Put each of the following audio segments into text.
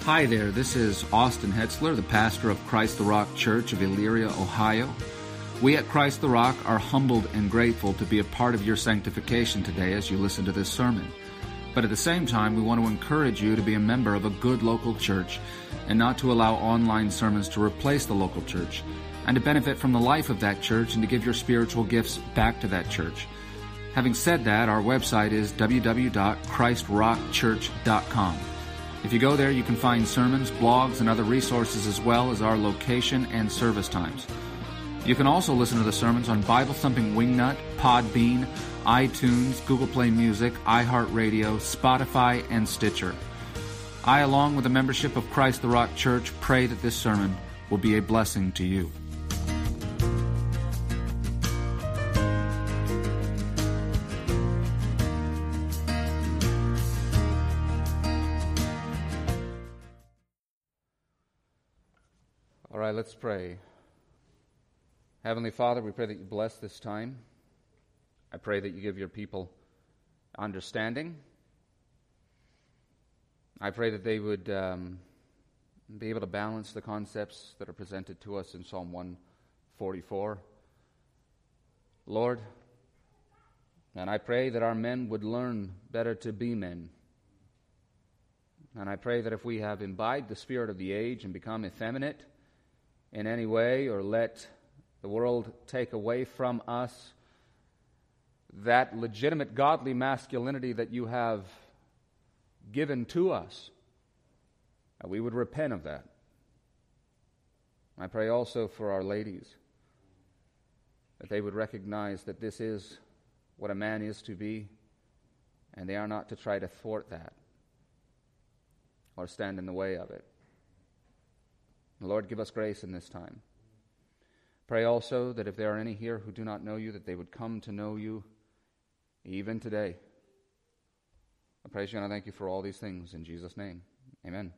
Hi there, this is Austin Hetzler, the pastor of Christ the Rock Church of Elyria, Ohio. We at Christ the Rock are humbled and grateful to be a part of your sanctification today as you listen to this sermon. But at the same time, we want to encourage you to be a member of a good local church and not to allow online sermons to replace the local church, and to benefit from the life of that church and to give your spiritual gifts back to that church. Having said that, our website is www.christrockchurch.com. If you go there, you can find sermons, blogs, and other resources as well as our location and service times. You can also listen to the sermons on Bible Thumping Wingnut, Podbean, iTunes, Google Play Music, iHeartRadio, Spotify, and Stitcher. I, along with the membership of Christ the Rock Church, pray that this sermon will be a blessing to you. All right, let's pray. Heavenly Father, we pray that you bless this time. I pray that you give your people understanding. I pray that they would be able to balance the concepts that are presented to us in Psalm 144. Lord, and I pray that our men would learn better to be men. And I pray that if we have imbibed the spirit of the age and become effeminate in any way, or let the world take away from us that legitimate godly masculinity that you have given to us, that we would repent of that. I pray also for our ladies, that they would recognize that this is what a man is to be, and they are not to try to thwart that or stand in the way of it. Lord, give us grace in this time. Pray also that if there are any here who do not know you, that they would come to know you even today. I praise you and I thank you for all these things in Jesus' name. Amen.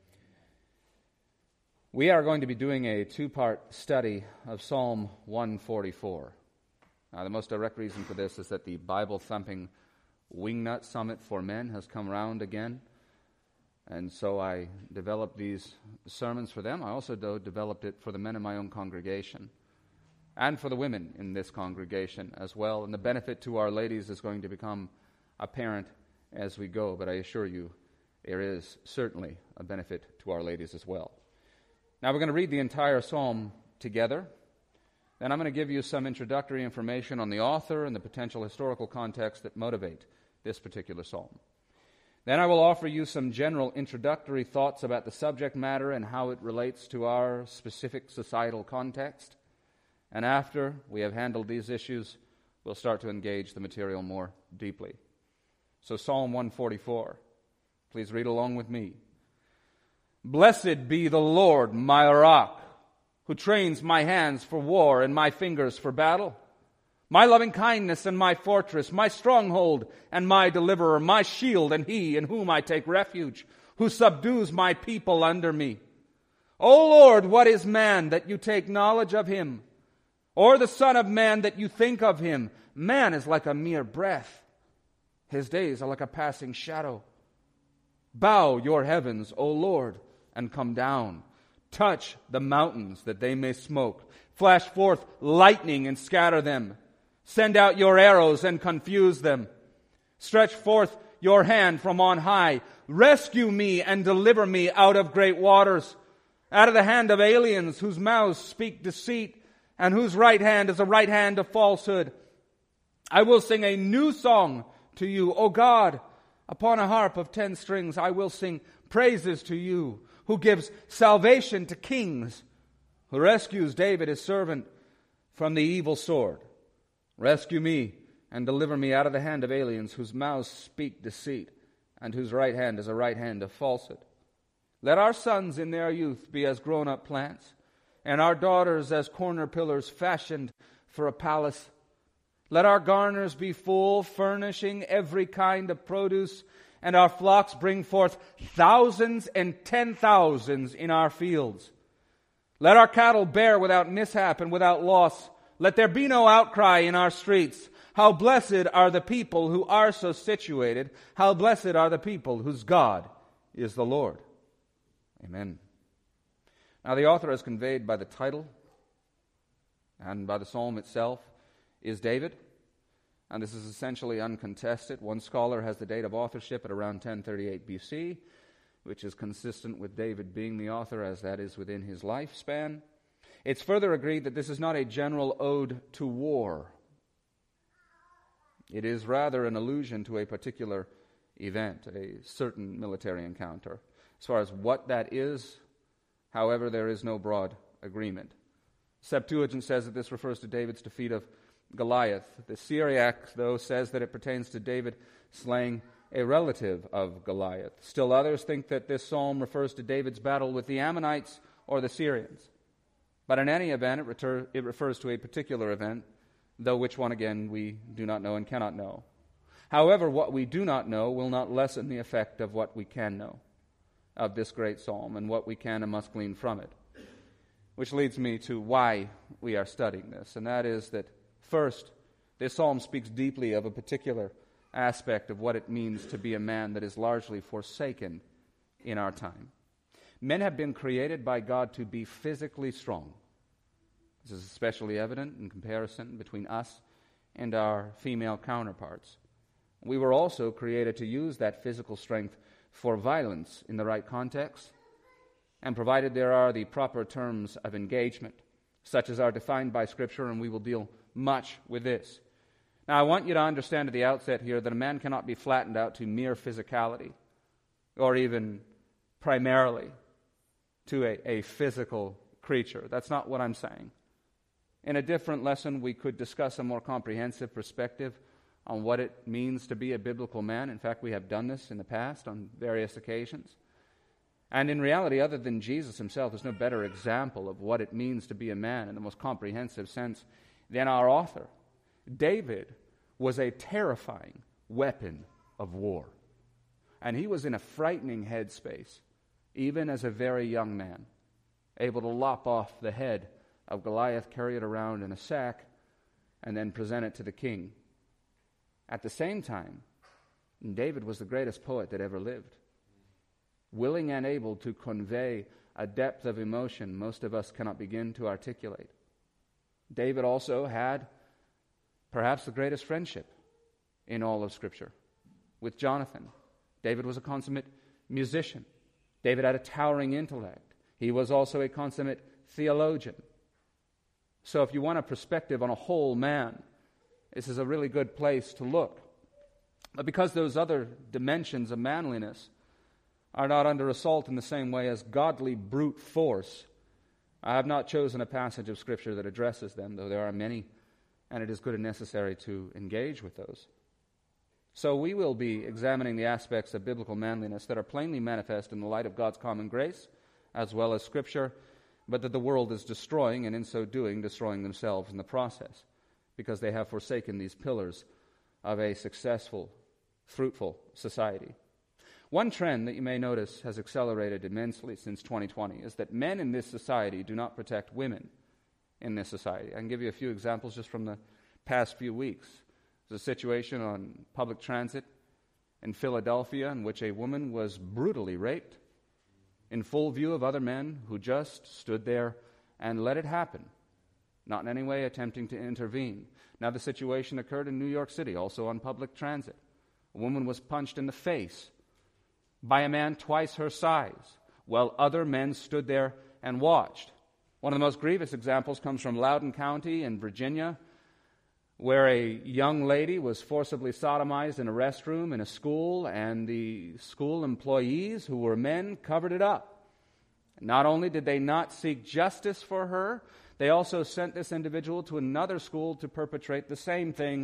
We are going to be doing a two-part study of Psalm 144. Now, the most direct reason for this is that the Bible-thumping Wingnut Summit for Men has come around again. And so I developed these sermons for them. I also, developed it for the men in my own congregation and for the women in this congregation as well. And the benefit to our ladies is going to become apparent as we go. But I assure you, there is certainly a benefit to our ladies as well. Now we're going to read the entire psalm together. Then I'm going to give you some introductory information on the author and the potential historical context that motivate this particular psalm. Then I will offer you some general introductory thoughts about the subject matter and how it relates to our specific societal context. And after we have handled these issues, we'll start to engage the material more deeply. So Psalm 144, please read along with me. Blessed be the Lord, my rock, who trains my hands for war and my fingers for battle. My loving kindness and my fortress, my stronghold and my deliverer, my shield and he in whom I take refuge, who subdues my people under me. O Lord, what is man that you take knowledge of him? Or the son of man that you think of him? Man is like a mere breath. His days are like a passing shadow. Bow your heavens, O Lord, and come down. Touch the mountains that they may smoke. Flash forth lightning and scatter them. Send out your arrows and confuse them. Stretch forth your hand from on high. Rescue me and deliver me out of great waters, out of the hand of aliens whose mouths speak deceit and whose right hand is a right hand of falsehood. I will sing a new song to you, O God. Upon a harp of 10 strings I will sing praises to you, who gives salvation to kings, who rescues David his servant from the evil sword. Rescue me and deliver me out of the hand of aliens whose mouths speak deceit and whose right hand is a right hand of falsehood. Let our sons in their youth be as grown-up plants, and our daughters as corner pillars fashioned for a palace. Let our garners be full, furnishing every kind of produce, and our flocks bring forth thousands and 10,000s in our fields. Let our cattle bear without mishap and without loss. Let there be no outcry in our streets. How blessed are the people who are so situated. How blessed are the people whose God is the Lord. Amen. Now, the author, as conveyed by the title and by the psalm itself, is David, and this is essentially uncontested. One scholar has the date of authorship at around 1038 BC, which is consistent with David being the author, as that is within his lifespan. It's further agreed that this is not a general ode to war. It is rather an allusion to a particular event, a certain military encounter. As far as what that is, however, there is no broad agreement. Septuagint says that this refers to David's defeat of Goliath. The Syriac, though, says that it pertains to David slaying a relative of Goliath. Still others think that this psalm refers to David's battle with the Ammonites or the Syrians. But in any event, it refers to a particular event, though which one, again, we do not know and cannot know. However, what we do not know will not lessen the effect of what we can know of this great psalm and what we can and must glean from it. Which leads me to why we are studying this, and that is that, first, this psalm speaks deeply of a particular aspect of what it means to be a man that is largely forsaken in our time. Men have been created by God to be physically strong. This is especially evident in comparison between us and our female counterparts. We were also created to use that physical strength for violence in the right context, and provided there are the proper terms of engagement, such as are defined by Scripture, and we will deal much with this. Now, I want you to understand at the outset here that a man cannot be flattened out to mere physicality, or even primarily to a physical creature. That's not what I'm saying. In a different lesson, we could discuss a more comprehensive perspective on what it means to be a biblical man. In fact, we have done this in the past on various occasions. And in reality, other than Jesus himself, there's no better example of what it means to be a man in the most comprehensive sense than our author. David was a terrifying weapon of war. And he was in a frightening headspace, even as a very young man, able to lop off the head of Goliath, carry it around in a sack, and then present it to the king. At the same time, David was the greatest poet that ever lived, willing and able to convey a depth of emotion most of us cannot begin to articulate. David also had perhaps the greatest friendship in all of Scripture with Jonathan. David was a consummate musician. David had a towering intellect. He was also a consummate theologian. So if you want a perspective on a whole man, this is a really good place to look. But because those other dimensions of manliness are not under assault in the same way as godly brute force, I have not chosen a passage of Scripture that addresses them, though there are many, and it is good and necessary to engage with those. So we will be examining the aspects of biblical manliness that are plainly manifest in the light of God's common grace, as well as Scripture, but that the world is destroying, and in so doing, destroying themselves in the process, because they have forsaken these pillars of a successful, fruitful society. One trend that you may notice has accelerated immensely since 2020 is that men in this society do not protect women in this society. I can give you a few examples just from the past few weeks. There's a situation on public transit in Philadelphia in which a woman was brutally raped in full view of other men who just stood there and let it happen, not in any way attempting to intervene. Now, the situation occurred in New York City, also on public transit. A woman was punched in the face by a man twice her size, while other men stood there and watched. One of the most grievous examples comes from Loudoun County in Virginia, where a young lady was forcibly sodomized in a restroom in a school, and the school employees, who were men, covered it up. Not only did they not seek justice for her, they also sent this individual to another school to perpetrate the same thing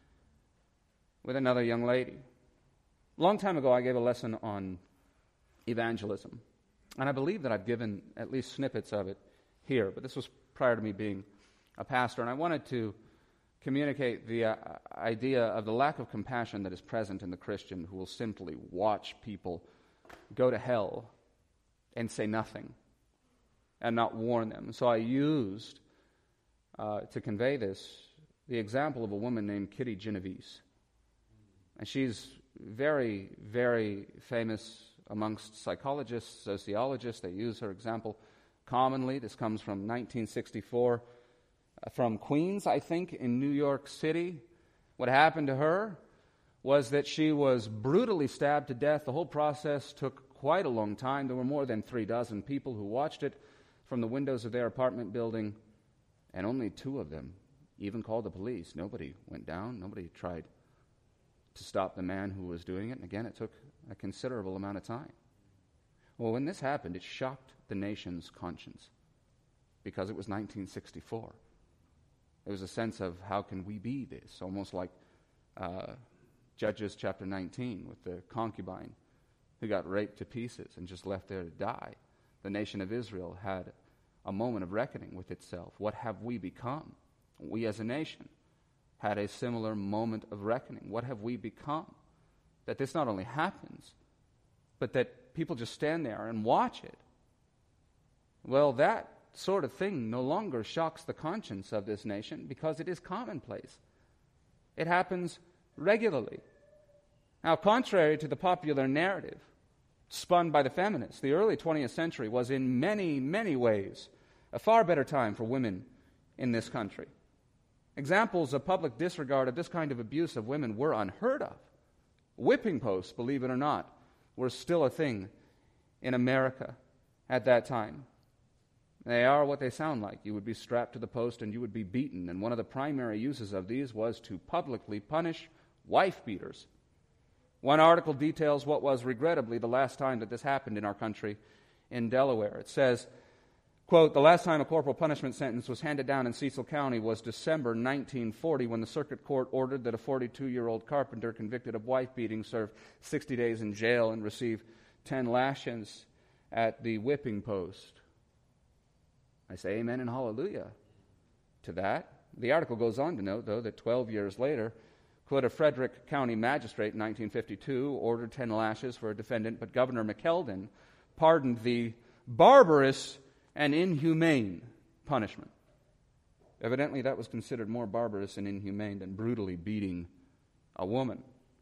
with another young lady. A long time ago, I gave a lesson on evangelism, and I believe that I've given at least snippets of it here, but this was prior to me being a pastor, and I wanted to communicate the idea of the lack of compassion that is present in the Christian who will simply watch people go to hell and say nothing and not warn them. So I used, to convey this, the example of a woman named Kitty Genovese. And she's very, very famous amongst psychologists, sociologists. They use her example commonly. This comes from 1964 from Queens, I think, in New York City. What happened to her was that she was brutally stabbed to death. The whole process took quite a long time. There were more than 36 people who watched it from the windows of their apartment building, and only 2 of them even called the police. Nobody went down. Nobody tried to stop the man who was doing it. And again, it took a considerable amount of time. Well, when this happened, it shocked the nation's conscience because it was 1964. There was a sense of, how can we be this? Almost like Judges chapter 19 with the concubine who got raped to pieces and just left there to die. The nation of Israel had a moment of reckoning with itself. What have we become? We as a nation had a similar moment of reckoning. What have we become? That this not only happens, but that people just stand there and watch it. Well, that sort of thing no longer shocks the conscience of this nation because it is commonplace. It happens regularly. Now, contrary to the popular narrative spun by the feminists, the early 20th century was in many, many ways a far better time for women in this country. Examples of public disregard of this kind of abuse of women were unheard of. Whipping posts, believe it or not, were still a thing in America at that time. They are what they sound like. You would be strapped to the post and you would be beaten. And one of the primary uses of these was to publicly punish wife beaters. One article details what was regrettably the last time that this happened in our country in Delaware. It says, quote, "The last time a corporal punishment sentence was handed down in Cecil County was December 1940 when the circuit court ordered that a 42-year-old carpenter convicted of wife beating serve 60 days in jail and receive 10 lashes at the whipping post." I say amen and hallelujah to that. The article goes on to note, though, that 12 years later, quote, "A Frederick County magistrate in 1952 ordered 10 lashes for a defendant, but Governor McKeldin pardoned the barbarous and inhumane punishment." Evidently, that was considered more barbarous and inhumane than brutally beating a woman.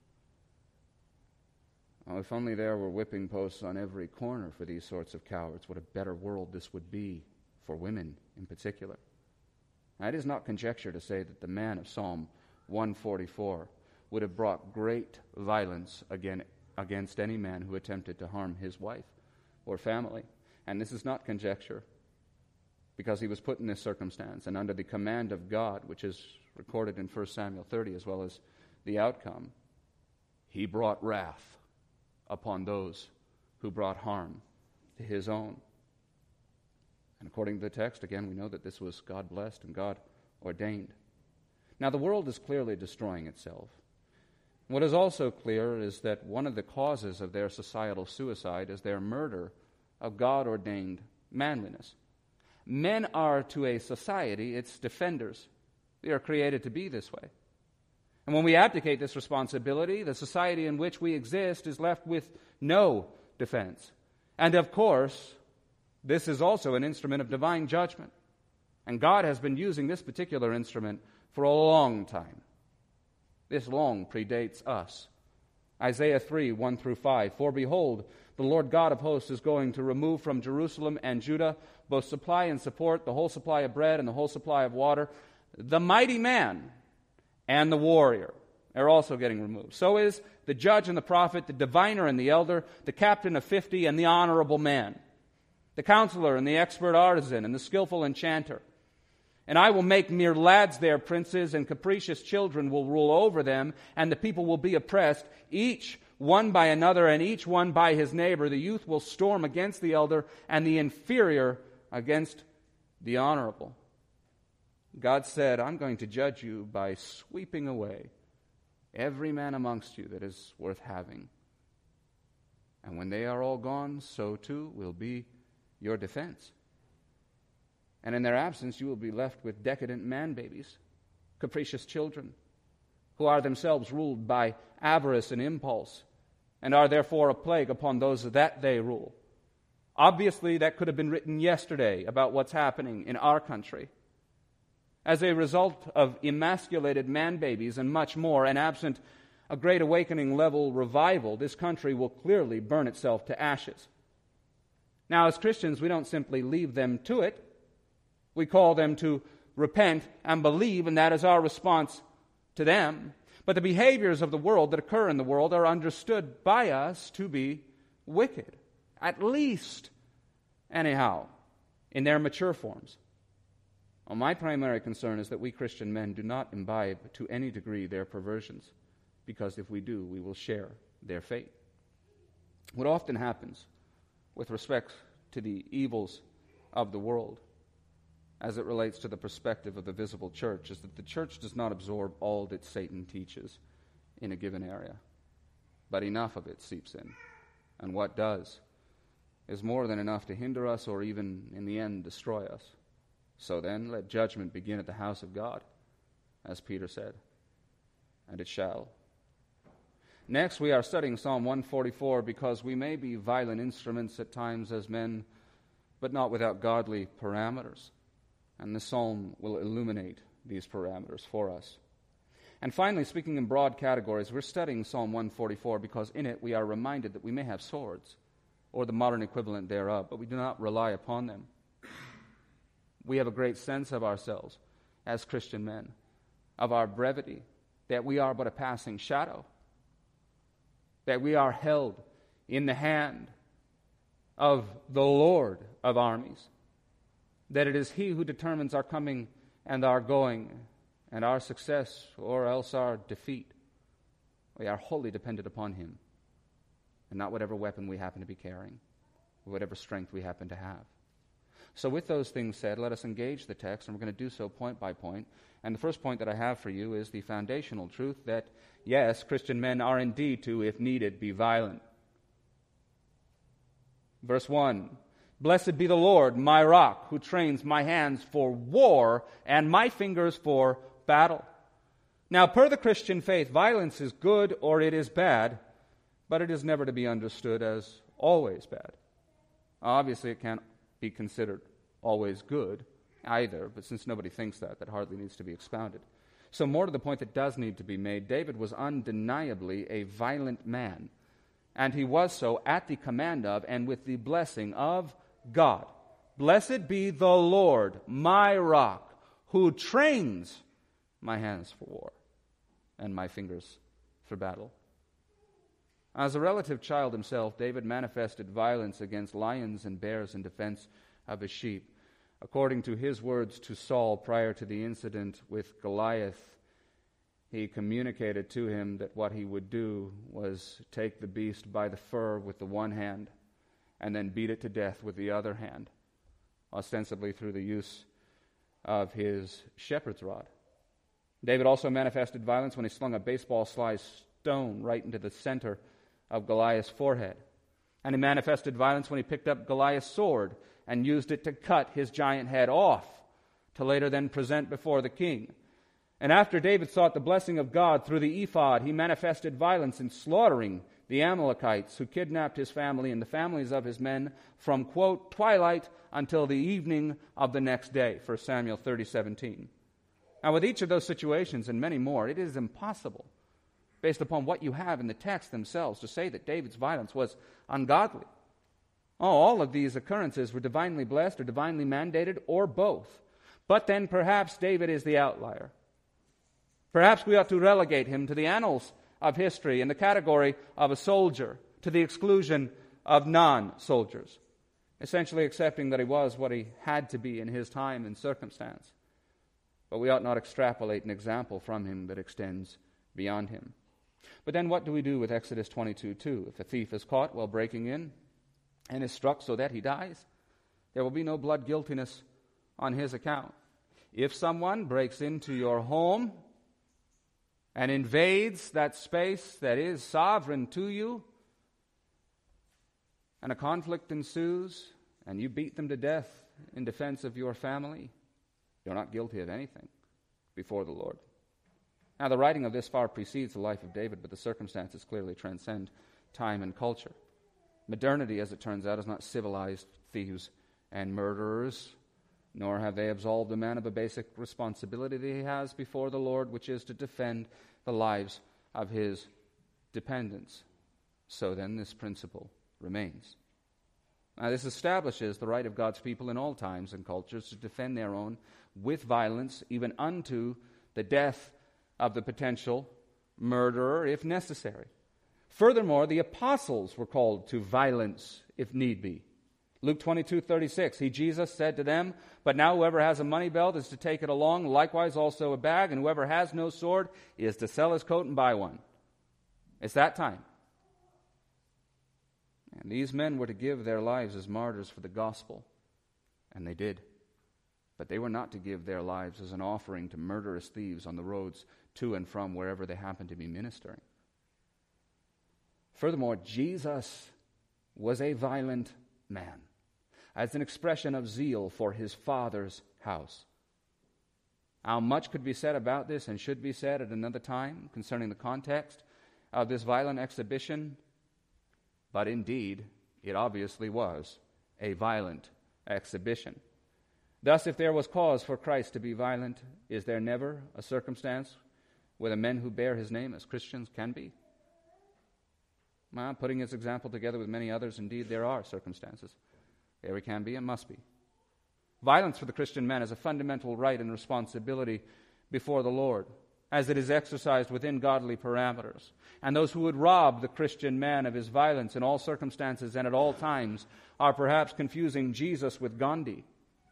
Oh, if only there were whipping posts on every corner for these sorts of cowards, what a better world this would be for women in particular. Now, it is not conjecture to say that the man of Psalm 144 would have brought great violence against any man who attempted to harm his wife or family. And this is not conjecture, because he was put in this circumstance and under the command of God, which is recorded in 1 Samuel 30, as well as the outcome. He brought wrath upon those who brought harm to his own. And according to the text, again, we know that this was God-blessed and God-ordained. Now, the world is clearly destroying itself. What is also clear is that one of the causes of their societal suicide is their murder of God-ordained manliness. Men are, to a society, its defenders. They are created to be this way. And when we abdicate this responsibility, the society in which we exist is left with no defense. And of course, this is also an instrument of divine judgment. And God has been using this particular instrument for a long time. This long predates us. Isaiah 3, 1 through 5. "For behold, the Lord God of hosts is going to remove from Jerusalem and Judah both supply and support, the whole supply of bread and the whole supply of water. The mighty man and the warrior are also getting removed. So is the judge and the prophet, the diviner and the elder, the captain of 50 and the honorable man, the counselor and the expert artisan and the skillful enchanter. And I will make mere lads their princes, and capricious children will rule over them, and the people will be oppressed, each one by another, and each one by his neighbor. The youth will storm against the elder, and the inferior against the honorable." God said, "I'm going to judge you by sweeping away every man amongst you that is worth having. And when they are all gone, so too will be your defense. And in their absence, you will be left with decadent man-babies, capricious children, who are themselves ruled by avarice and impulse, and are therefore a plague upon those that they rule." Obviously, that could have been written yesterday about what's happening in our country. As a result of emasculated man-babies and much more, and absent a Great Awakening level revival, this country will clearly burn itself to ashes. Now, as Christians, we don't simply leave them to it. We call them to repent and believe, and that is our response to them. But the behaviors of the world that occur in the world are understood by us to be wicked, at least, anyhow, in their mature forms. Well, my primary concern is that we Christian men do not imbibe to any degree their perversions, because if we do, we will share their fate. What often happens with respect to the evils of the world as it relates to the perspective of the visible church is that the church does not absorb all that Satan teaches in a given area, but enough of it seeps in. And what does is more than enough to hinder us or even, in the end, destroy us. So then, let judgment begin at the house of God, as Peter said, and it shall. Next, we are studying Psalm 144 because we may be violent instruments at times as men, but not without godly parameters. And this psalm will illuminate these parameters for us. And finally, speaking in broad categories, we're studying Psalm 144 because in it we are reminded that we may have swords, or the modern equivalent thereof, but we do not rely upon them. We have a great sense of ourselves as Christian men, of our brevity, that we are but a passing shadow, that we are held in the hand of the Lord of armies, that it is He who determines our coming and our going, and our success or else our defeat. We are wholly dependent upon Him, and not whatever weapon we happen to be carrying, or whatever strength we happen to have. So with those things said, let us engage the text, and we're going to do so point by point. And the first point that I have for you is the foundational truth that, yes, Christian men are indeed to, if needed, be violent. Verse 1, Blessed be the Lord, my rock, who trains my hands for war and my fingers for battle. Now, per the Christian faith, violence is good or it is bad, but it is never to be understood as always bad. Obviously, it can't be considered always good either, but since nobody thinks that hardly needs to be expounded. So more to the point that does need to be made, David was undeniably a violent man, and he was so at the command of and with the blessing of God. Blessed be the Lord, my rock, who trains my hands for war and my fingers for battle. As a relative child himself, David manifested violence against lions and bears in defense of his sheep. According to his words to Saul prior to the incident with Goliath, he communicated to him that what he would do was take the beast by the fur with the one hand and then beat it to death with the other hand, ostensibly through the use of his shepherd's rod. David also manifested violence when he slung a baseball-sized stone right into the center of Goliath's forehead. And he manifested violence when he picked up Goliath's sword and used it to cut his giant head off, to later then present before the king. And after David sought the blessing of God through the ephod, he manifested violence in slaughtering the Amalekites who kidnapped his family and the families of his men from, quote, twilight until the evening of the next day, 1 Samuel 30:17. Now, with each of those situations and many more, it is impossible, based upon what you have in the text themselves, to say that David's violence was ungodly. All of these occurrences were divinely blessed or divinely mandated or both. But then perhaps David is the outlier. Perhaps we ought to relegate him to the annals of history in the category of a soldier, to the exclusion of non-soldiers, essentially accepting that he was what he had to be in his time and circumstance. But we ought not extrapolate an example from him that extends beyond him. But then what do we do with Exodus 22:2? If a thief is caught while breaking in and is struck so that he dies, there will be no blood guiltiness on his account. If someone breaks into your home and invades that space that is sovereign to you, and a conflict ensues, and you beat them to death in defense of your family, you're not guilty of anything before the Lord. Now, the writing of this far precedes the life of David, but the circumstances clearly transcend time and culture. Modernity, as it turns out, has not civilized thieves and murderers, nor have they absolved a man of a basic responsibility that he has before the Lord, which is to defend the lives of his dependence. So then this principle remains. Now, this establishes the right of God's people in all times and cultures to defend their own with violence, even unto the death of the potential murderer, if necessary. Furthermore, the apostles were called to violence, if need be. Luke 22:36, Jesus said to them, "But now whoever has a money belt is to take it along, likewise also a bag, and whoever has no sword is to sell his coat and buy one." It's that time. And these men were to give their lives as martyrs for the gospel, and they did. But they were not to give their lives as an offering to murderous thieves on the roads to and from wherever they happened to be ministering. Furthermore, Jesus was a violent man, as an expression of zeal for his Father's house. How much could be said about this and should be said at another time concerning the context of this violent exhibition? But indeed, it obviously was a violent exhibition. Thus, if there was cause for Christ to be violent, is there never a circumstance where the men who bear his name as Christians can be? Well, putting his example together with many others, indeed there are circumstances. There he can be and must be. Violence for the Christian man is a fundamental right and responsibility before the Lord, as it is exercised within godly parameters. And those who would rob the Christian man of his violence in all circumstances and at all times are perhaps confusing Jesus with Gandhi.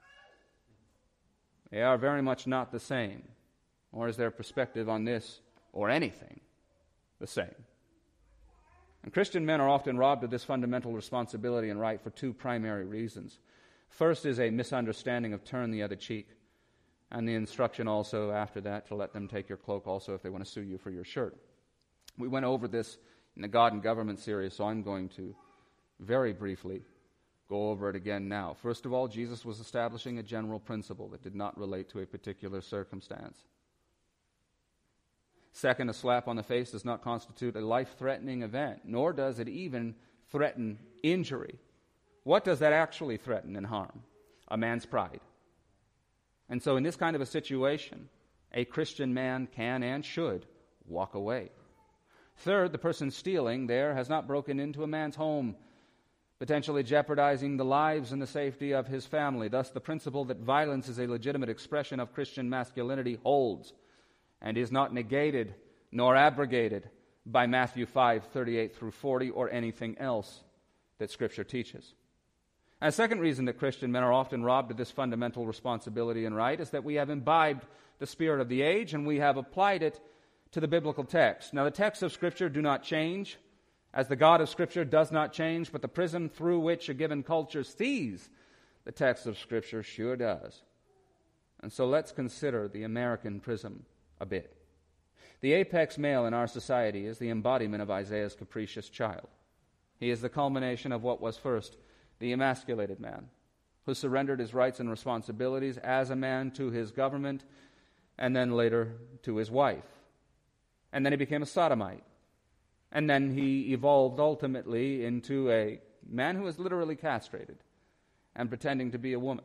They are very much not the same, or is their perspective on this or anything the same? And Christian men are often robbed of this fundamental responsibility and right for two primary reasons. First is a misunderstanding of turn the other cheek, and the instruction also after that to let them take your cloak also if they want to sue you for your shirt. We went over this in the God and Government series, so I'm going to very briefly go over it again now. First of all, Jesus was establishing a general principle that did not relate to a particular circumstance. Second, a slap on the face does not constitute a life-threatening event, nor does it even threaten injury. What does that actually threaten and harm? A man's pride. And so in this kind of a situation, a Christian man can and should walk away. Third, the person stealing there has not broken into a man's home, potentially jeopardizing the lives and the safety of his family. Thus, the principle that violence is a legitimate expression of Christian masculinity holds and is not negated nor abrogated by Matthew 5:38 through 40 or anything else that Scripture teaches. And a second reason that Christian men are often robbed of this fundamental responsibility and right is that we have imbibed the spirit of the age and we have applied it to the biblical text. Now, the texts of Scripture do not change, as the God of Scripture does not change, but the prism through which a given culture sees the text of Scripture sure does. And so let's consider the American prism a bit. The apex male in our society is the embodiment of Isaiah's capricious child. He is the culmination of what was first the emasculated man, who surrendered his rights and responsibilities as a man to his government, and then later to his wife. And then he became a sodomite. And then he evolved ultimately into a man who was literally castrated and pretending to be a woman.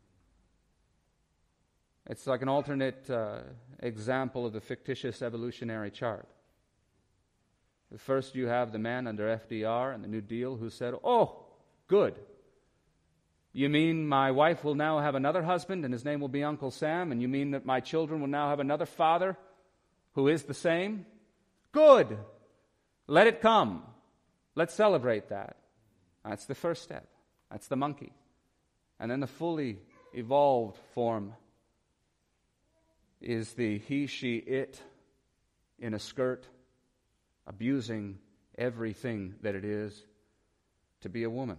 It's like an alternate example of the fictitious evolutionary chart. First you have the man under FDR and the New Deal who said, "Oh, good. You mean my wife will now have another husband and his name will be Uncle Sam, and you mean that my children will now have another father who is the same? Good. Let it come. Let's celebrate that." That's the first step. That's the monkey. And then the fully evolved form is the he, she, it in a skirt, abusing everything that it is to be a woman.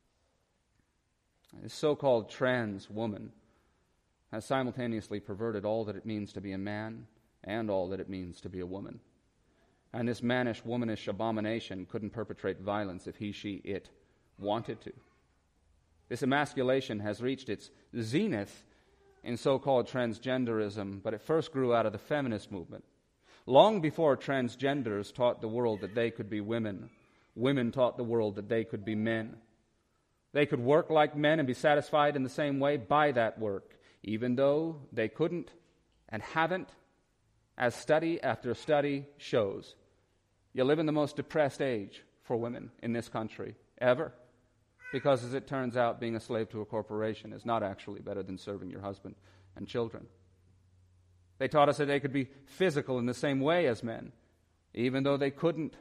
This so-called trans woman has simultaneously perverted all that it means to be a man and all that it means to be a woman. And this mannish, womanish abomination couldn't perpetrate violence if he, she, it wanted to. This emasculation has reached its zenith in so-called transgenderism, but it first grew out of the feminist movement. Long before transgenders taught the world that they could be women, women taught the world that they could be men. They could work like men and be satisfied in the same way by that work, even though they couldn't and haven't, as study after study shows. You live in the most depressed age for women in this country ever. Because as it turns out, being a slave to a corporation is not actually better than serving your husband and children. They taught us that they could be physical in the same way as men, even though they couldn't.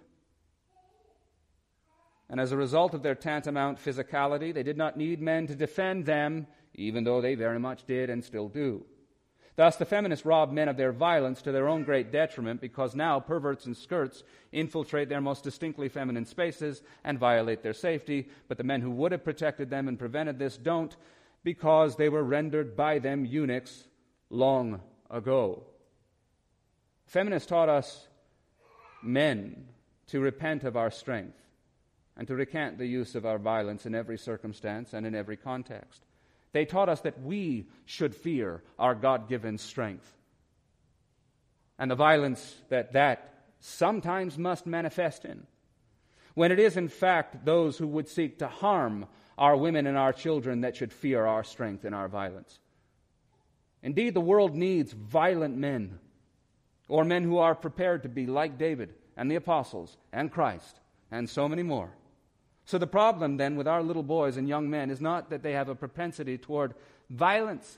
And as a result of their tantamount physicality, they did not need men to defend them, even though they very much did and still do. Thus, the feminists rob men of their violence to their own great detriment, because now perverts in skirts infiltrate their most distinctly feminine spaces and violate their safety, but the men who would have protected them and prevented this don't, because they were rendered by them eunuchs long ago. Feminists taught us men to repent of our strength and to recant the use of our violence in every circumstance and in every context. They taught us that we should fear our God-given strength and the violence that sometimes must manifest in, when it is in fact those who would seek to harm our women and our children that should fear our strength and our violence. Indeed, the world needs violent men, or men who are prepared to be like David and the apostles and Christ and so many more. So the problem then with our little boys and young men is not that they have a propensity toward violence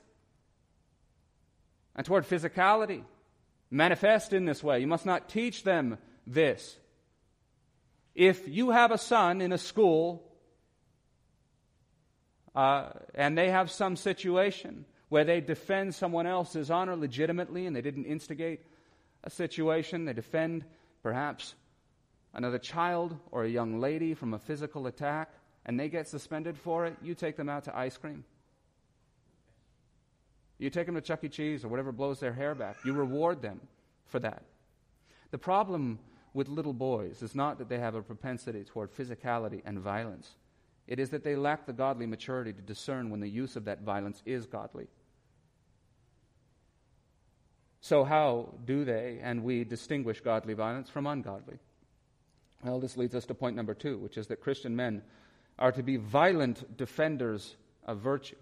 and toward physicality manifest in this way. You must not teach them this. If you have a son in a school and they have some situation where they defend someone else's honor legitimately and they didn't instigate a situation, they defend perhaps another child or a young lady from a physical attack, and they get suspended for it, you take them out to ice cream. You take them to Chuck E. Cheese or whatever blows their hair back. You reward them for that. The problem with little boys is not that they have a propensity toward physicality and violence. It is that they lack the godly maturity to discern when the use of that violence is godly. So how do they and we distinguish godly violence from ungodly? Well, this leads us to point number 2, which is that Christian men are to be violent defenders of virtue.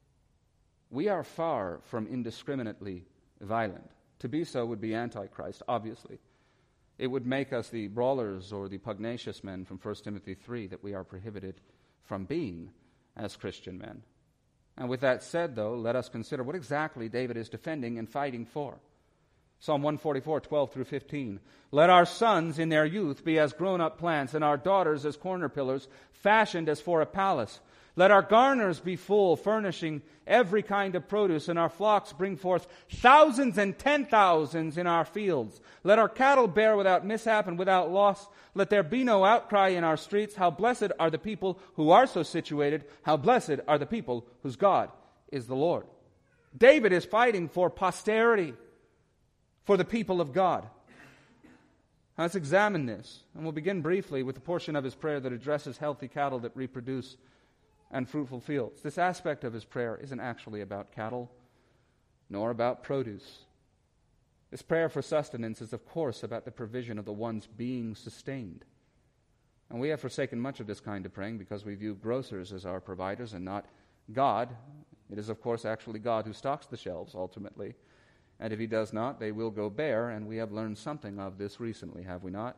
We are far from indiscriminately violent. To be so would be antichrist, obviously. It would make us the brawlers or the pugnacious men from 1 Timothy 3 that we are prohibited from being as Christian men. And with that said, though, let us consider what exactly David is defending and fighting for. Psalm 144, 12 through 15. Let our sons in their youth be as grown-up plants, and our daughters as corner pillars, fashioned as for a palace. Let our garners be full, furnishing every kind of produce, and our flocks bring forth thousands and 10,000s in our fields. Let our cattle bear without mishap and without loss. Let there be no outcry in our streets. How blessed are the people who are so situated. How blessed are the people whose God is the Lord. David is fighting for posterity, for the people of God. Now, let's examine this, and we'll begin briefly with the portion of his prayer that addresses healthy cattle that reproduce and fruitful fields. This aspect of his prayer isn't actually about cattle, nor about produce. This prayer for sustenance is, of course, about the provision of the ones being sustained. And we have forsaken much of this kind of praying because we view grocers as our providers and not God. It is, of course, actually God who stocks the shelves, ultimately. And if he does not, they will go bare, and we have learned something of this recently, have we not?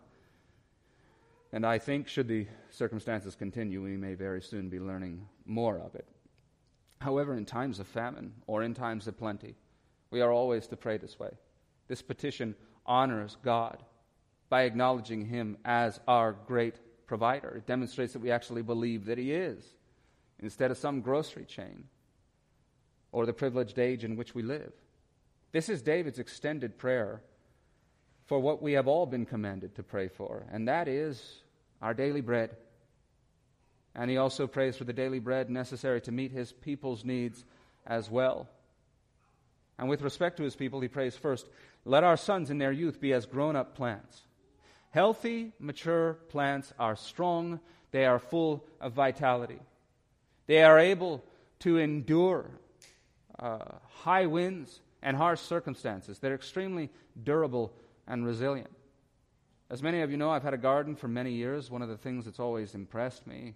And I think, should the circumstances continue, we may very soon be learning more of it. However, in times of famine, or in times of plenty, we are always to pray this way. This petition honors God by acknowledging him as our great provider. It demonstrates that we actually believe that he is, instead of some grocery chain, or the privileged age in which we live. This is David's extended prayer for what we have all been commanded to pray for, and that is our daily bread. And he also prays for the daily bread necessary to meet his people's needs as well. And with respect to his people, he prays first, let our sons in their youth be as grown-up plants. Healthy, mature plants are strong. They are full of vitality. They are able to endure high winds and harsh circumstances. They're extremely durable and resilient. As many of you know, I've had a garden for many years. One of the things that's always impressed me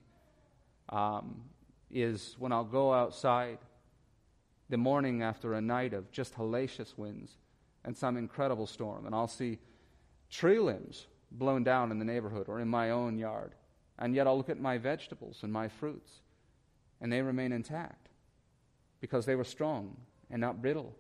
is when I'll go outside the morning after a night of just hellacious winds and some incredible storm, and I'll see tree limbs blown down in the neighborhood or in my own yard. And yet I'll look at my vegetables and my fruits, and they remain intact because they were strong and not brittle.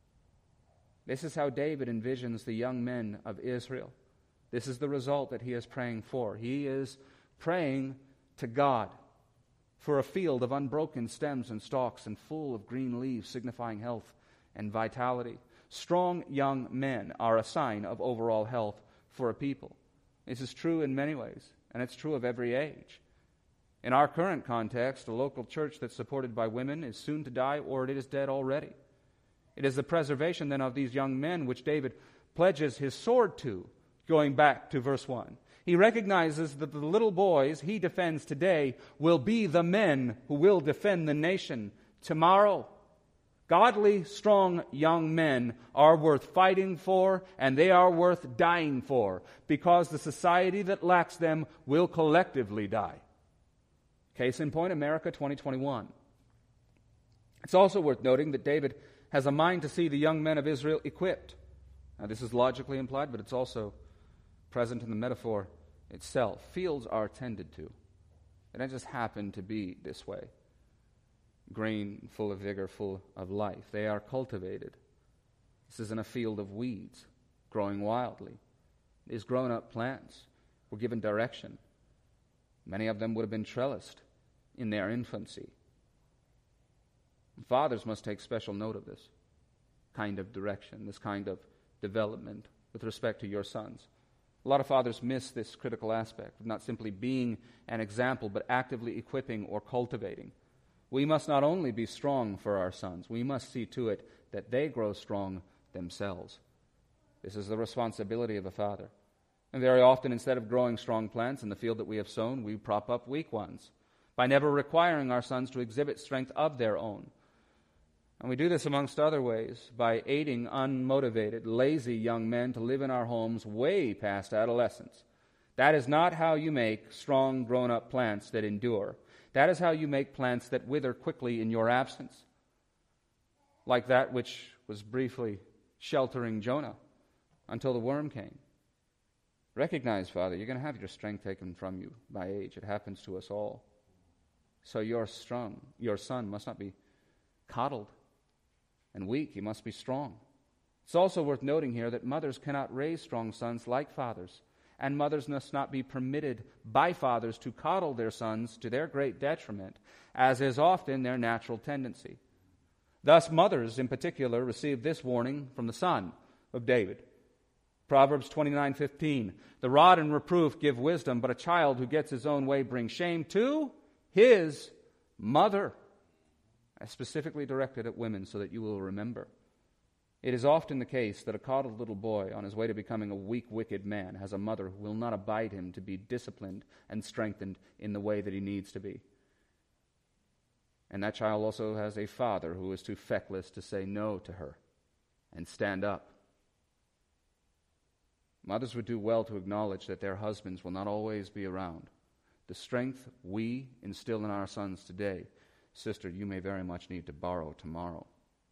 This is how David envisions the young men of Israel. This is the result that he is praying for. He is praying to God for a field of unbroken stems and stalks and full of green leaves, signifying health and vitality. Strong young men are a sign of overall health for a people. This is true in many ways, and it's true of every age. In our current context, a local church that's supported by women is soon to die, or it is dead already. It is the preservation then of these young men which David pledges his sword to, going back to verse 1. He recognizes that the little boys he defends today will be the men who will defend the nation tomorrow. Godly, strong young men are worth fighting for, and they are worth dying for, because the society that lacks them will collectively die. Case in point, America 2021. It's also worth noting that David has a mind to see the young men of Israel equipped. Now, this is logically implied, but it's also present in the metaphor itself. Fields are tended to. They don't just happen to be this way. Green, full of vigor, full of life. They are cultivated. This isn't a field of weeds growing wildly. These grown-up plants were given direction. Many of them would have been trellised in their infancy. Fathers must take special note of this kind of direction, this kind of development with respect to your sons. A lot of fathers miss this critical aspect of not simply being an example, but actively equipping or cultivating. We must not only be strong for our sons, we must see to it that they grow strong themselves. This is the responsibility of a father. And very often, instead of growing strong plants in the field that we have sown, we prop up weak ones by never requiring our sons to exhibit strength of their own. And we do this amongst other ways by aiding unmotivated, lazy young men to live in our homes way past adolescence. That is not how you make strong, grown-up plants that endure. That is how you make plants that wither quickly in your absence, like that which was briefly sheltering Jonah until the worm came. Recognize, Father, you're going to have your strength taken from you by age. It happens to us all. So your son must not be coddled and weak. He must be strong. It's also worth noting here that mothers cannot raise strong sons like fathers, and mothers must not be permitted by fathers to coddle their sons to their great detriment, as is often their natural tendency. Thus, mothers in particular receive this warning from the son of David. Proverbs 29:15, the rod and reproof give wisdom, but a child who gets his own way brings shame to his mother. I specifically directed at women so that you will remember. It is often the case that a coddled little boy on his way to becoming a weak, wicked man has a mother who will not abide him to be disciplined and strengthened in the way that he needs to be. And that child also has a father who is too feckless to say no to her and stand up. Mothers would do well to acknowledge that their husbands will not always be around. The strength we instill in our sons today, sister, you may very much need to borrow tomorrow.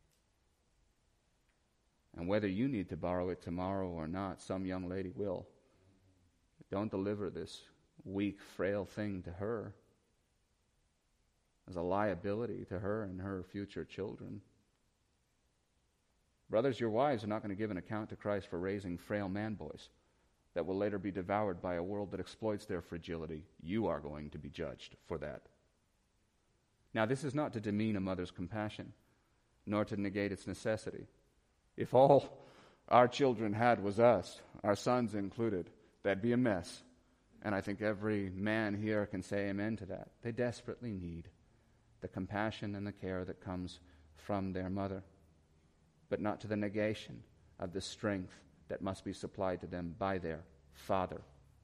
And whether you need to borrow it tomorrow or not, some young lady will. Don't deliver this weak, frail thing to her as a liability to her and her future children. Brothers, your wives are not going to give an account to Christ for raising frail man boys that will later be devoured by a world that exploits their fragility. You are going to be judged for that. Now, this is not to demean a mother's compassion, nor to negate its necessity. If all our children had was us, our sons included, that'd be a mess. And I think every man here can say amen to that. They desperately need the compassion and the care that comes from their mother, but not to the negation of the strength that must be supplied to them by their father.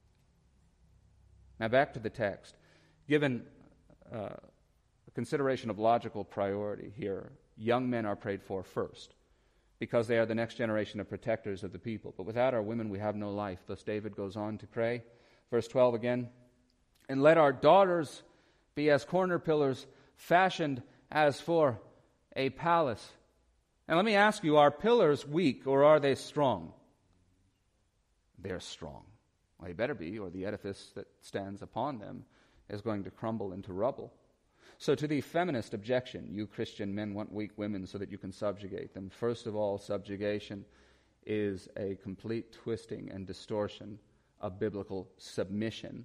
Now back to the text. Given a consideration of logical priority here, young men are prayed for first, because they are the next generation of protectors of the people. But without our women we have no life. Thus David goes on to pray. Verse 12 again. And let our daughters be as corner pillars, fashioned as for a palace. And let me ask you, are pillars weak or are they strong? They're strong. Well, they better be, or the edifice that stands upon them is going to crumble into rubble. So to the feminist objection, you Christian men want weak women so that you can subjugate them. First of all, subjugation is a complete twisting and distortion of biblical submission.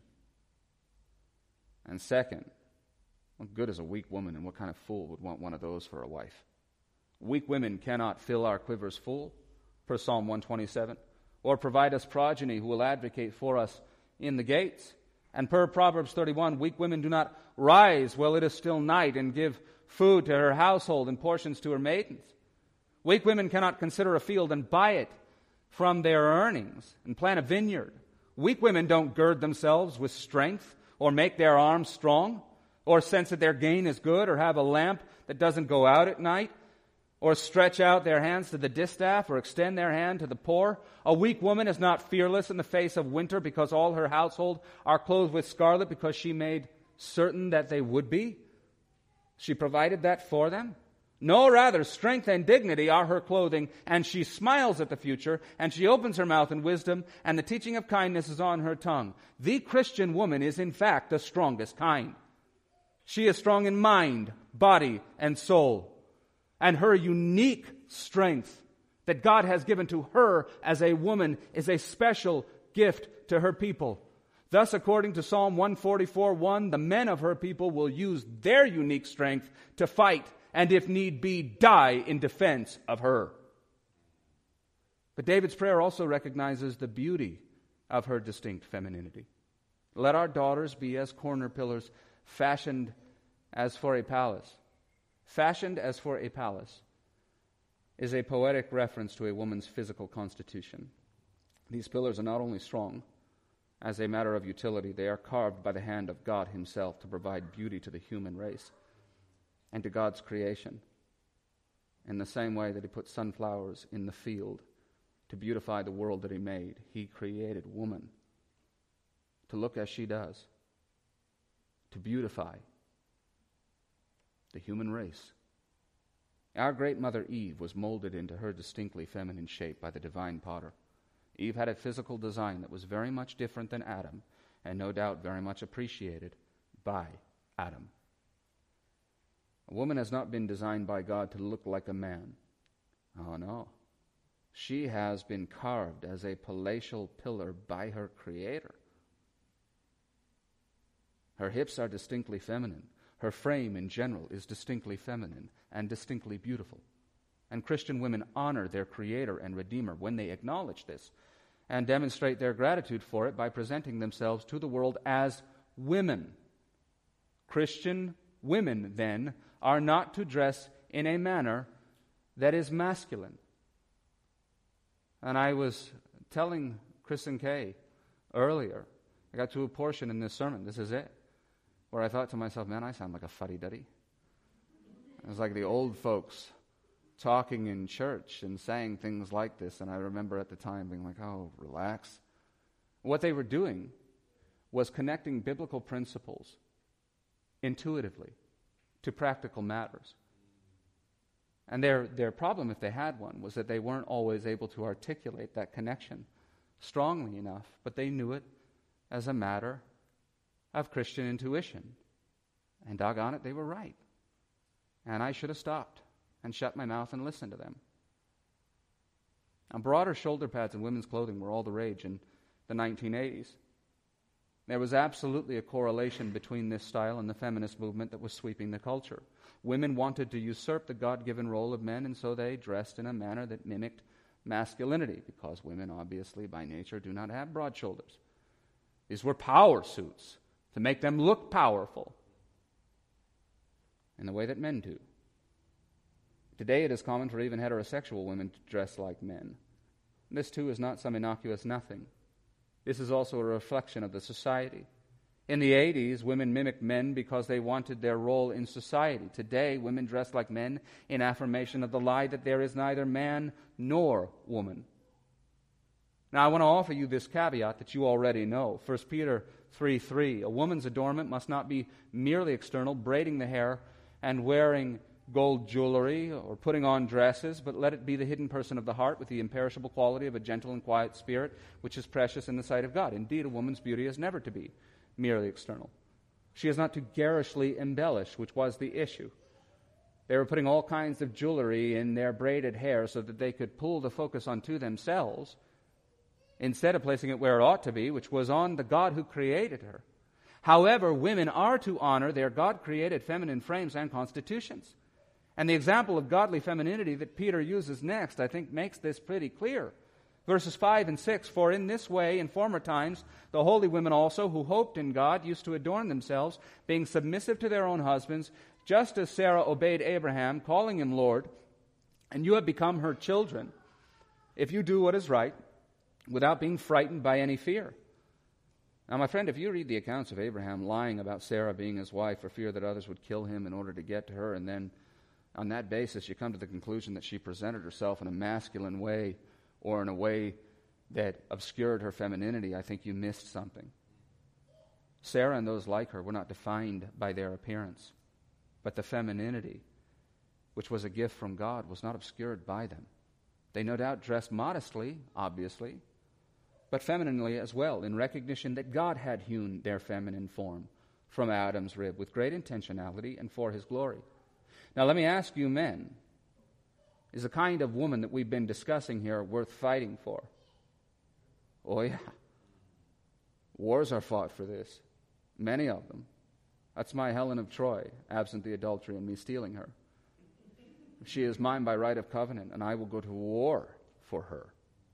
And second, what good is a weak woman, and what kind of fool would want one of those for a wife? Weak women cannot fill our quivers full, per Psalm 127, or provide us progeny who will advocate for us in the gates. And per Proverbs 31, weak women do not rise while it is still night and give food to her household and portions to her maidens. Weak women cannot consider a field and buy it from their earnings and plant a vineyard. Weak women don't gird themselves with strength or make their arms strong or sense that their gain is good or have a lamp that doesn't go out at night or stretch out their hands to the distaff or extend their hand to the poor. A weak woman is not fearless in the face of winter because all her household are clothed with scarlet because she made certain that they would be. She provided that for them. No, rather, strength and dignity are her clothing, and she smiles at the future, and she opens her mouth in wisdom, and the teaching of kindness is on her tongue. The Christian woman is, in fact, the strongest kind. She is strong in mind, body, and soul. And her unique strength that God has given to her as a woman is a special gift to her people. Thus, according to Psalm 144:1, the men of her people will use their unique strength to fight and, if need be, die in defense of her. But David's prayer also recognizes the beauty of her distinct femininity. Let our daughters be as corner pillars, fashioned as for a palace. Fashioned as for a palace is a poetic reference to a woman's physical constitution. These pillars are not only strong as a matter of utility, they are carved by the hand of God Himself to provide beauty to the human race and to God's creation, in the same way that He put sunflowers in the field to beautify the world that He made. He created woman to look as she does, to beautify the human race. Our great mother Eve was molded into her distinctly feminine shape by the divine potter. Eve had a physical design that was very much different than Adam, and no doubt very much appreciated by Adam. A woman has not been designed by God to look like a man. Oh no. She has been carved as a palatial pillar by her Creator. Her hips are distinctly feminine. Her frame in general is distinctly feminine and distinctly beautiful. And Christian women honor their Creator and Redeemer when they acknowledge this and demonstrate their gratitude for it by presenting themselves to the world as women. Christian women, then, are not to dress in a manner that is masculine. And I was telling Chris and Kay earlier, I got to a portion in this sermon, this is it, where I thought to myself, man, I sound like a fuddy-duddy. It was like the old folks talking in church and saying things like this, and I remember at the time being like, oh, relax. What they were doing was connecting biblical principles intuitively to practical matters. And their problem, if they had one, was that they weren't always able to articulate that connection strongly enough, but they knew it as a matter of Christian intuition. And doggone it, they were right. And I should have stopped and shut my mouth and listened to them. Now, broader shoulder pads in women's clothing were all the rage in the 1980s. There was absolutely a correlation between this style and the feminist movement that was sweeping the culture. Women wanted to usurp the God-given role of men, and so they dressed in a manner that mimicked masculinity, because women obviously by nature do not have broad shoulders. These were power suits to make them look powerful in the way that men do. Today it is common for even heterosexual women to dress like men. This too is not some innocuous nothing. This is also a reflection of the society. In the 80s, women mimicked men because they wanted their role in society. Today, women dress like men in affirmation of the lie that there is neither man nor woman. Now, I want to offer you this caveat that you already know. 1 Peter 3:3, a woman's adornment must not be merely external, braiding the hair and wearing gold jewelry or putting on dresses, but let it be the hidden person of the heart with the imperishable quality of a gentle and quiet spirit, which is precious in the sight of God. Indeed, a woman's beauty is never to be merely external. She is not to garishly embellish, which was the issue. They were putting all kinds of jewelry in their braided hair so that they could pull the focus onto themselves instead of placing it where it ought to be, which was on the God who created her. However, women are to honor their God-created feminine frames and constitutions. And the example of godly femininity that Peter uses next, I think, makes this pretty clear. Verses 5 and 6, "For in this way, in former times, the holy women also, who hoped in God, used to adorn themselves, being submissive to their own husbands, just as Sarah obeyed Abraham, calling him Lord, and you have become her children, if you do what is right, without being frightened by any fear." Now, my friend, if you read the accounts of Abraham lying about Sarah being his wife for fear that others would kill him in order to get to her, and then on that basis you come to the conclusion that she presented herself in a masculine way or in a way that obscured her femininity, I think you missed something. Sarah and those like her were not defined by their appearance, but the femininity, which was a gift from God, was not obscured by them. They no doubt dressed modestly, obviously, but femininely as well, in recognition that God had hewn their feminine form from Adam's rib with great intentionality and for his glory. Now let me ask you men, is the kind of woman that we've been discussing here worth fighting for? Oh yeah. Wars are fought for this. Many of them. That's my Helen of Troy, absent the adultery and me stealing her. She is mine by right of covenant, and I will go to war for her.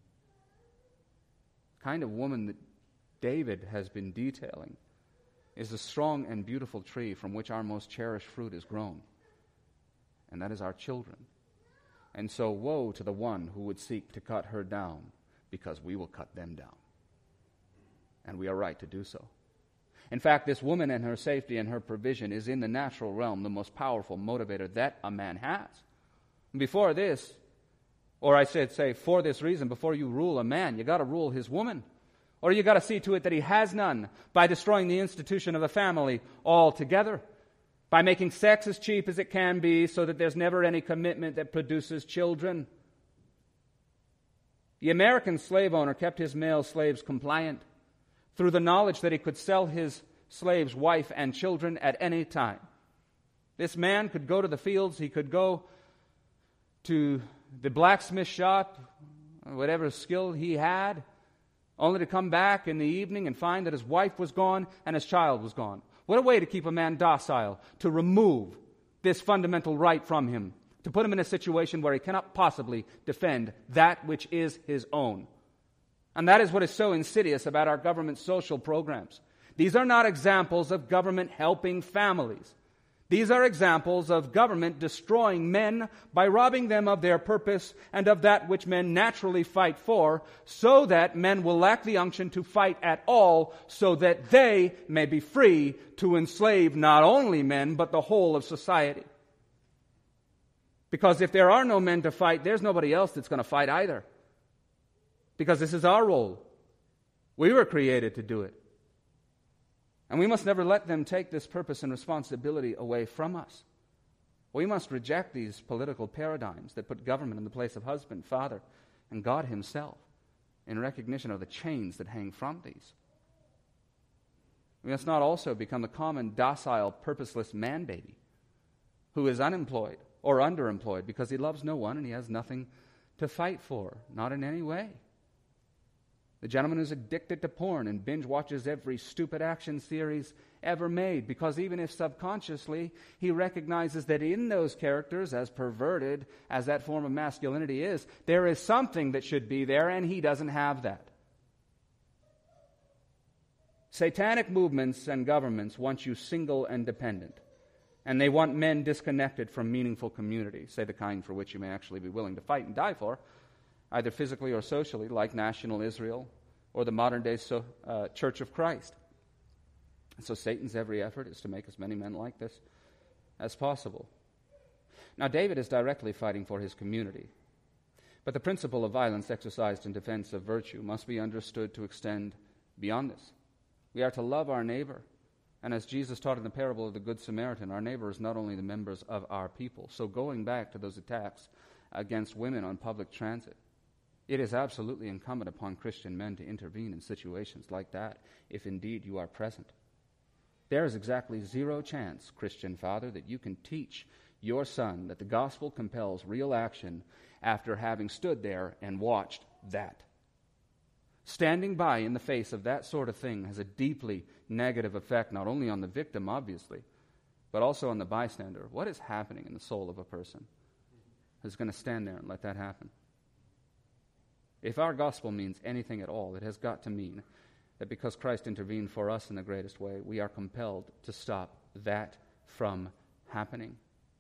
The kind of woman that David has been detailing is the strong and beautiful tree from which our most cherished fruit is grown, and that is our children. And so woe to the one who would seek to cut her down, because we will cut them down. And we are right to do so. In fact, this woman and her safety and her provision is in the natural realm the most powerful motivator that a man has. Before this, or I should say for this reason, before you rule a man, you got to rule his woman. Or you got to see to it that he has none by destroying the institution of the family altogether, by making sex as cheap as it can be so that there's never any commitment that produces children. The American slave owner kept his male slaves compliant through the knowledge that he could sell his slave's wife and children at any time. This man could go to the fields, he could go to the blacksmith shop, whatever skill he had, only to come back in the evening and find that his wife was gone and his child was gone. What a way to keep a man docile, to remove this fundamental right from him, to put him in a situation where he cannot possibly defend that which is his own. And that is what is so insidious about our government social programs. These are not examples of government helping families. These are examples of government destroying men by robbing them of their purpose and of that which men naturally fight for, so that men will lack the unction to fight at all, so that they may be free to enslave not only men, but the whole of society. Because if there are no men to fight, there's nobody else that's going to fight either. Because this is our role. We were created to do it. And we must never let them take this purpose and responsibility away from us. We must reject these political paradigms that put government in the place of husband, father, and God himself in recognition of the chains that hang from these. We must not also become the common, docile, purposeless man-baby who is unemployed or underemployed because he loves no one and he has nothing to fight for, not in any way. The gentleman who's addicted to porn and binge watches every stupid action series ever made, because even if subconsciously he recognizes that in those characters, as perverted as that form of masculinity is, there is something that should be there, and he doesn't have that. Satanic movements and governments want you single and dependent, and they want men disconnected from meaningful community, say the kind for which you may actually be willing to fight and die for, either physically or socially, like national Israel or the modern-day Church of Christ. And so Satan's every effort is to make as many men like this as possible. Now, David is directly fighting for his community, but the principle of violence exercised in defense of virtue must be understood to extend beyond this. We are to love our neighbor And as Jesus taught in the parable of the Good Samaritan, our neighbor is not only the members of our people. So going back to those attacks against women on public transit, it is absolutely incumbent upon Christian men to intervene in situations like that, if indeed you are present. There is exactly zero chance, Christian father, that you can teach your son that the gospel compels real action after having stood there and watched that. Standing by in the face of that sort of thing has a deeply negative effect, not only on the victim, obviously, but also on the bystander. What is happening in the soul of a person who's going to stand there and let that happen? If our gospel means anything at all, it has got to mean that because Christ intervened for us in the greatest way, we are compelled to stop that from happening.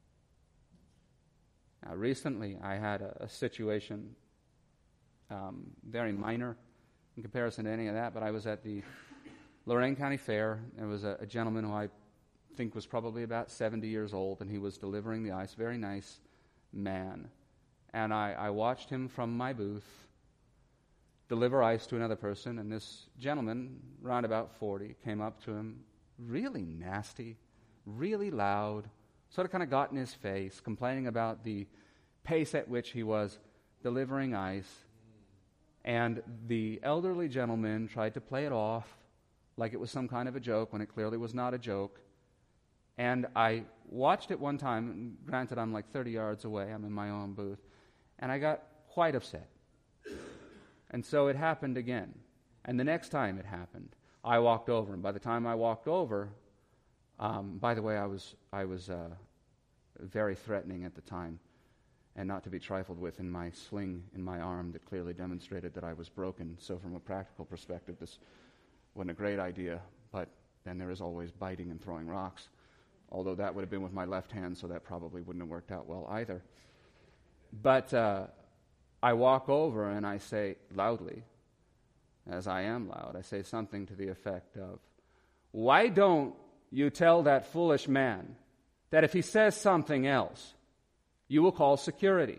Now, recently, I had a situation, very minor in comparison to any of that, but I was at the Lorain County Fair. There was a gentleman who I think was probably about 70 years old, and he was delivering the ice. Very nice man. And I watched him from my booth deliver ice to another person, and this gentleman, around about 40, came up to him, really nasty, really loud, sort of kind of got in his face, complaining about the pace at which he was delivering ice. And the elderly gentleman tried to play it off like it was some kind of a joke when it clearly was not a joke. And I watched it one time, and granted I'm like 30 yards away, I'm in my own booth, and I got quite upset. And so it happened again. And the next time it happened, I walked over, and by the time I walked over, by the way, I was very threatening at the time, and not to be trifled with, in my sling in my arm that clearly demonstrated that I was broken. So from a practical perspective, this wasn't a great idea, but then there is always biting and throwing rocks, although that would have been with my left hand, so that probably wouldn't have worked out well either. But I walk over and I say loudly, as I am loud, I say something to the effect of, "Why don't you tell that foolish man that if he says something else, you will call security?"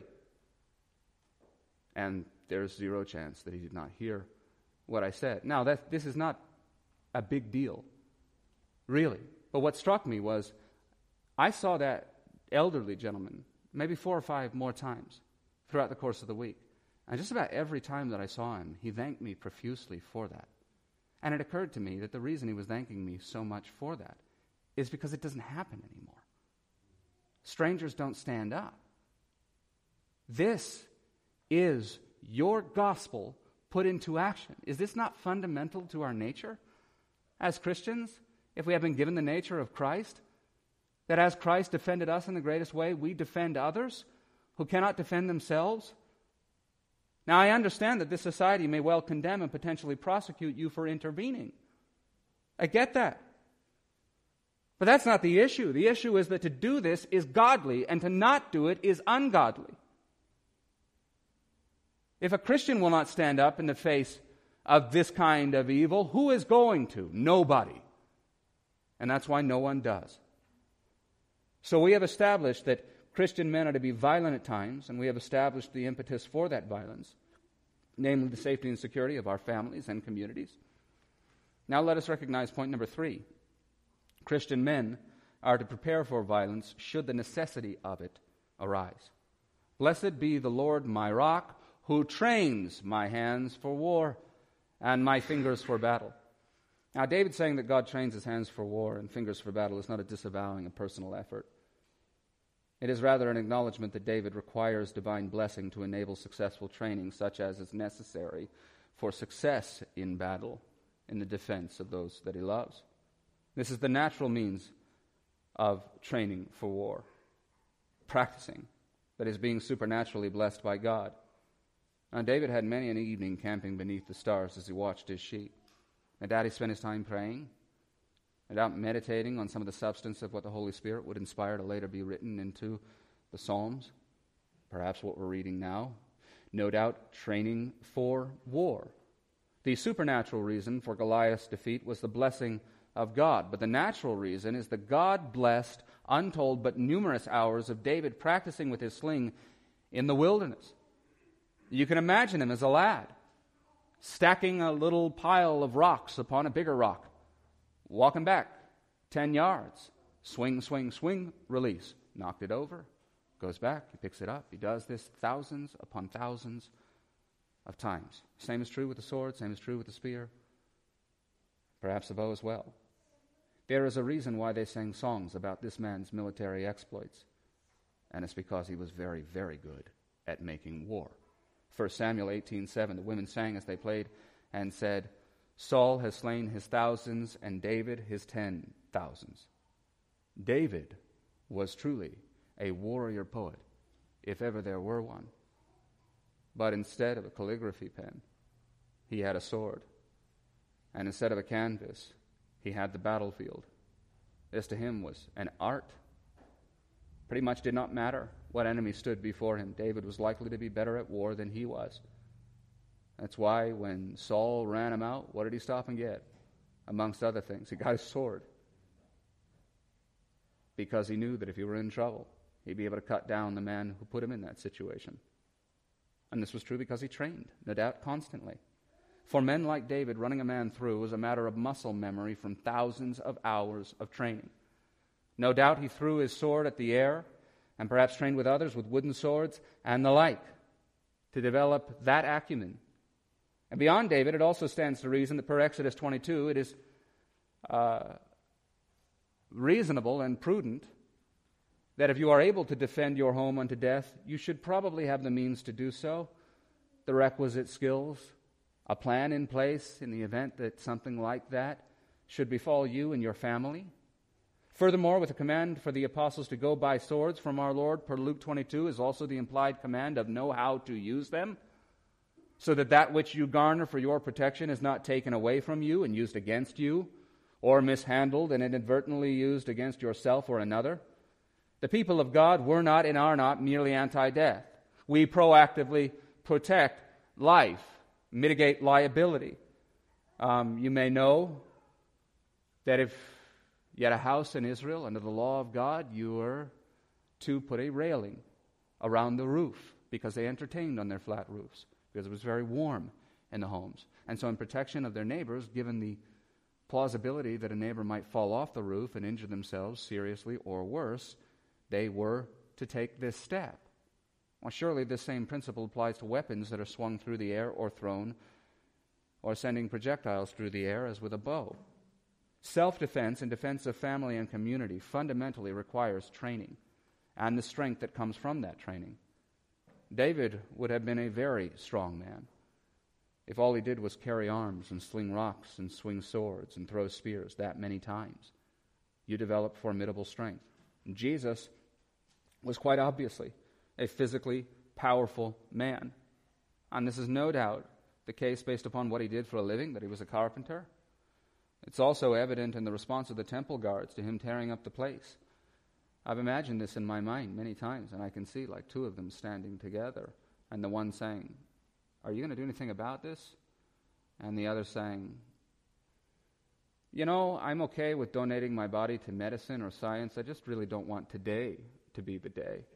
And there's zero chance that he did not hear what I said. Now, this is not a big deal, really. But what struck me was I saw that elderly gentleman maybe 4 or 5 more times throughout the course of the week. And just about every time that I saw him, he thanked me profusely for that. And it occurred to me that the reason he was thanking me so much for that is because it doesn't happen anymore. Strangers don't stand up. This is your gospel put into action. Is this not fundamental to our nature as Christians? If we have been given the nature of Christ, that as Christ defended us in the greatest way, we defend others who cannot defend themselves. Now, I understand that this society may well condemn and potentially prosecute you for intervening. I get that. But that's not the issue. The issue is that to do this is godly, and to not do it is ungodly. If a Christian will not stand up in the face of this kind of evil, who is going to? Nobody. And that's why no one does. So we have established that Christian men are to be violent at times, and we have established the impetus for that violence, namely the safety and security of our families and communities. Now let us recognize point number 3. Christian men are to prepare for violence should the necessity of it arise. Blessed be the Lord my rock, who trains my hands for war and my fingers for battle. Now, David saying that God trains his hands for war and fingers for battle is not a disavowing of personal effort. It is rather an acknowledgement that David requires divine blessing to enable successful training, such as is necessary for success in battle in the defense of those that he loves. This is the natural means of training for war, practicing, that is, being supernaturally blessed by God. Now, David had many an evening camping beneath the stars as he watched his sheep. No doubt he spent his time praying, no doubt meditating on some of the substance of what the Holy Spirit would inspire to later be written into the Psalms, perhaps what we're reading now. No doubt training for war. The supernatural reason for Goliath's defeat was the blessing of God, but the natural reason is the God-blessed, untold but numerous hours of David practicing with his sling in the wilderness. You can imagine him as a lad, stacking a little pile of rocks upon a bigger rock, walking back 10 yards. Swing, swing, swing, release. Knocked it over. Goes back. He picks it up. He does this thousands upon thousands of times. Same is true with the sword. Same is true with the spear. Perhaps the bow as well. There is a reason why they sang songs about this man's military exploits. And it's because he was very, very good at making war. 1 Samuel 18:7, the women sang as they played and said, Saul has slain his thousands and David his 10,000s. David was truly a warrior poet, if ever there were one. But instead of a calligraphy pen, he had a sword. And instead of a canvas, he had the battlefield. This to him was an art. Pretty much did not matter what enemy stood before him. David was likely to be better at war than he was. That's why when Saul ran him out, what did he stop and get? Amongst other things, he got his sword. Because he knew that if he were in trouble, he'd be able to cut down the man who put him in that situation. And this was true because he trained, no doubt, constantly. For men like David, running a man through was a matter of muscle memory from thousands of hours of training. No doubt he threw his sword at the air and perhaps trained with others with wooden swords and the like to develop that acumen. And beyond David, it also stands to reason that per Exodus 22, it is reasonable and prudent that if you are able to defend your home unto death, you should probably have the means to do so, the requisite skills, a plan in place in the event that something like that should befall you and your family. Furthermore, with a command for the apostles to go buy swords from our Lord per Luke 22 is also the implied command of know how to use them, so that that which you garner for your protection is not taken away from you and used against you, or mishandled and inadvertently used against yourself or another. The people of God were not and are not merely anti-death. We proactively protect life, mitigate liability. You may know that if you had a house in Israel under the law of God, you were to put a railing around the roof because they entertained on their flat roofs, because it was very warm in the homes. And so in protection of their neighbors, given the plausibility that a neighbor might fall off the roof and injure themselves seriously or worse, they were to take this step. Well, surely this same principle applies to weapons that are swung through the air or thrown or sending projectiles through the air as with a bow. Self-defense and defense of family and community fundamentally requires training and the strength that comes from that training. David would have been a very strong man if all he did was carry arms and sling rocks and swing swords and throw spears that many times. You develop formidable strength. And Jesus was quite obviously a physically powerful man. And this is no doubt the case based upon what he did for a living, that he was a carpenter. It's also evident in the response of the temple guards to him tearing up the place. I've imagined this in my mind many times, and I can see like two of them standing together, and the one saying, "Are you going to do anything about this?" And the other saying, "You know, I'm okay with donating my body to medicine or science. I just really don't want today to be the day."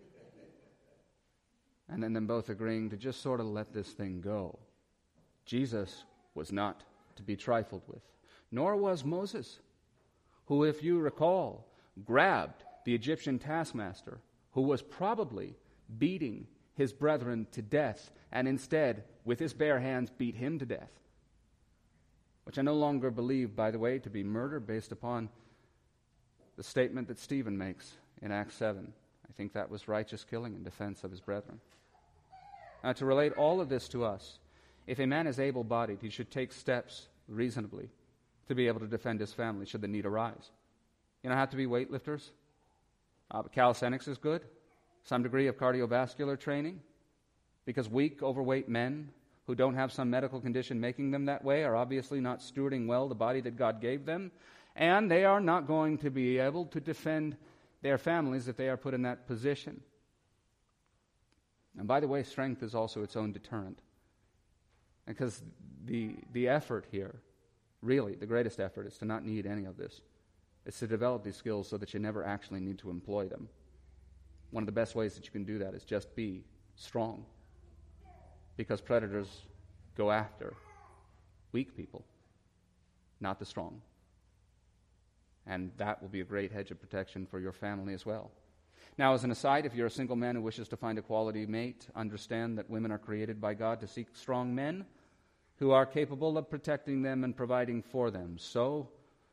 And then them both agreeing to just sort of let this thing go. Jesus was not to be trifled with. Nor was Moses, who, if you recall, grabbed the Egyptian taskmaster, who was probably beating his brethren to death, and instead, with his bare hands, beat him to death. Which I no longer believe, by the way, to be murder based upon the statement that Stephen makes in Acts 7. I think that was righteous killing in defense of his brethren. Now, to relate all of this to us, if a man is able-bodied, he should take steps reasonably to be able to defend his family should the need arise. You don't have to be weightlifters. But calisthenics is good. Some degree of cardiovascular training. Because weak, overweight men who don't have some medical condition making them that way are obviously not stewarding well the body that God gave them. And they are not going to be able to defend their families if they are put in that position. And by the way, strength is also its own deterrent. Because the effort here, really, the greatest effort is to not need any of this. It's to develop these skills so that you never actually need to employ them. One of the best ways that you can do that is just be strong. Because predators go after weak people, not the strong. and that will be a great hedge of protection for your family as well. Now, as an aside, if you're a single man who wishes to find a quality mate, understand that women are created by God to seek strong men who are capable of protecting them and providing for them. So,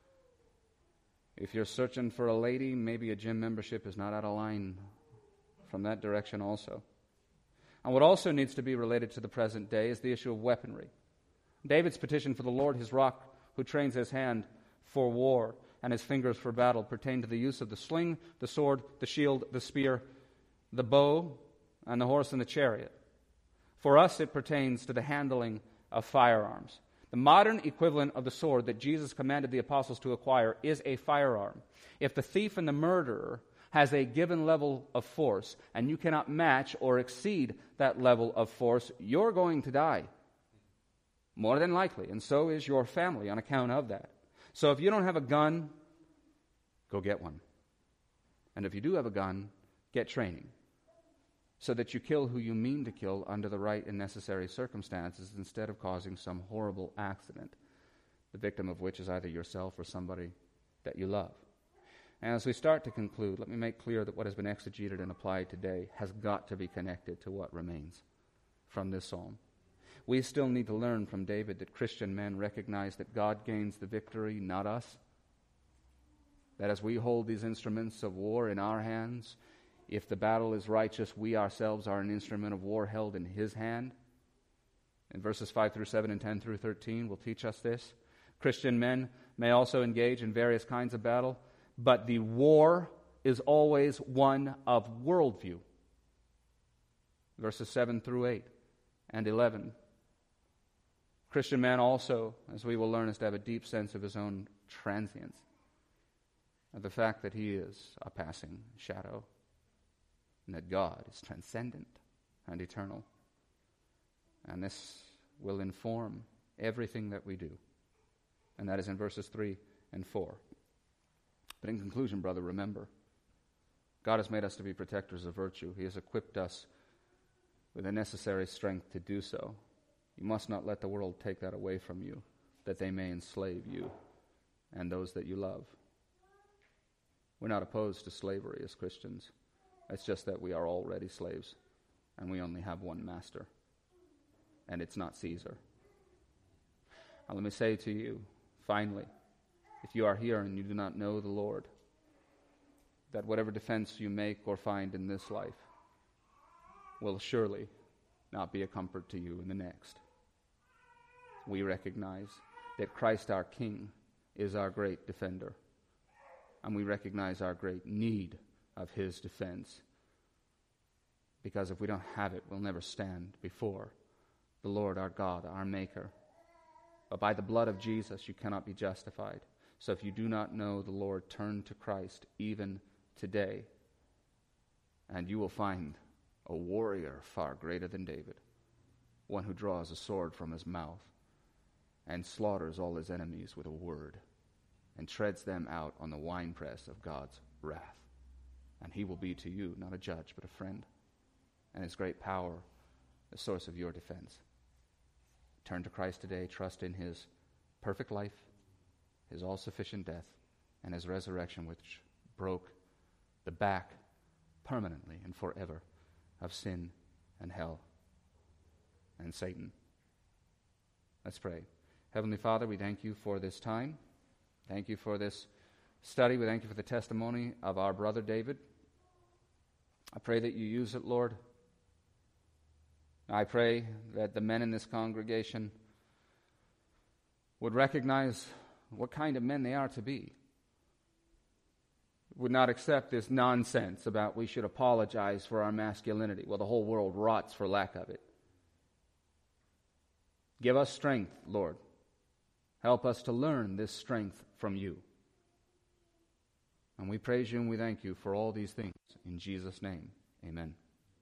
if you're searching for a lady, maybe a gym membership is not out of line from that direction also. And what also needs to be related to the present day is the issue of weaponry. David's petition for the Lord, his rock, who trains his hand for war and his fingers for battle, pertain to the use of the sling, the sword, the shield, the spear, the bow, and the horse and the chariot. For us, it pertains to the handling of firearms. The modern equivalent of the sword that Jesus commanded the apostles to acquire is a firearm. If the thief and the murderer has a given level of force, and you cannot match or exceed that level of force, you're going to die. More than likely, and so is your family on account of that. So if you don't have a gun, go get one. And if you do have a gun, get training, so that you kill who you mean to kill under the right and necessary circumstances instead of causing some horrible accident, the victim of which is either yourself or somebody that you love. And as we start to conclude, let me make clear that what has been exegeted and applied today has got to be connected to what remains from this psalm. We still need to learn from David that Christian men recognize that God gains the victory, not us. That as we hold these instruments of war in our hands, if the battle is righteous, we ourselves are an instrument of war held in His hand. And verses 5 through 7 and 10 through 13 will teach us this. Christian men may also engage in various kinds of battle, but the war is always one of worldview. Verses 7 through 8 and 11. Christian man also, as we will learn, is to have a deep sense of his own transience, of the fact that he is a passing shadow, and that God is transcendent and eternal. And this will inform everything that we do. And that is in verses 3 and 4. But in conclusion, brother, remember, God has made us to be protectors of virtue. He has equipped us with the necessary strength to do so. You must not let the world take that away from you, that they may enslave you and those that you love. We're not opposed to slavery as Christians. It's just that we are already slaves, and we only have one master, and it's not Caesar. Now let me say to you, finally, if you are here and you do not know the Lord, that whatever defense you make or find in this life will surely not be a comfort to you in the next. We recognize that Christ our King is our great defender, and we recognize our great need of His defense, because if we don't have it, we'll never stand before the Lord our God, our Maker. But by the blood of Jesus you cannot be justified. So if you do not know the Lord, turn to Christ even today, and you will find a warrior far greater than David, one who draws a sword from his mouth and slaughters all his enemies with a word and treads them out on the winepress of God's wrath. And He will be to you not a judge but a friend, and His great power the source of your defense. Turn to Christ today, trust in His perfect life, His all-sufficient death, and His resurrection, which broke the back permanently and forever of sin and hell and Satan. Let's pray. Heavenly Father, we thank You for this time. Thank You for this study. We thank You for the testimony of our brother David. I pray that You use it, Lord. I pray that the men in this congregation would recognize what kind of men they are to be. Would not accept this nonsense about we should apologize for our masculinity. Well, the whole world rots for lack of it. Give us strength, Lord. Help us to learn this strength from You. And we praise You and we thank You for all these things. In Jesus' name, amen.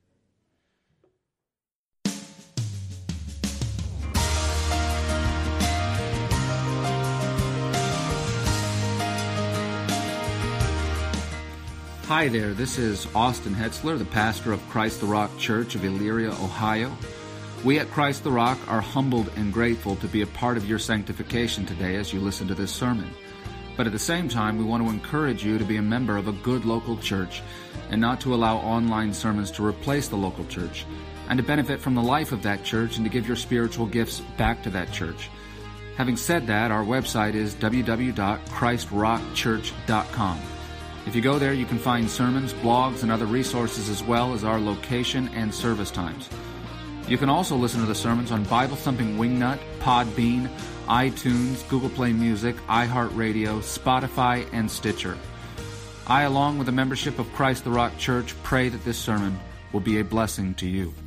Hi there, this is Austin Hetzler, the pastor of Christ the Rock Church of Elyria, Ohio. We at Christ the Rock are humbled and grateful to be a part of your sanctification today as you listen to this sermon. But at the same time, we want to encourage you to be a member of a good local church and not to allow online sermons to replace the local church, and to benefit from the life of that church and to give your spiritual gifts back to that church. Having said that, our website is www.christrockchurch.com. If you go there, you can find sermons, blogs, and other resources, as well as our location and service times. You can also listen to the sermons on Bible Thumping Wingnut, Podbean, iTunes, Google Play Music, iHeartRadio, Spotify, and Stitcher. I, along with the membership of Christ the Rock Church, pray that this sermon will be a blessing to you.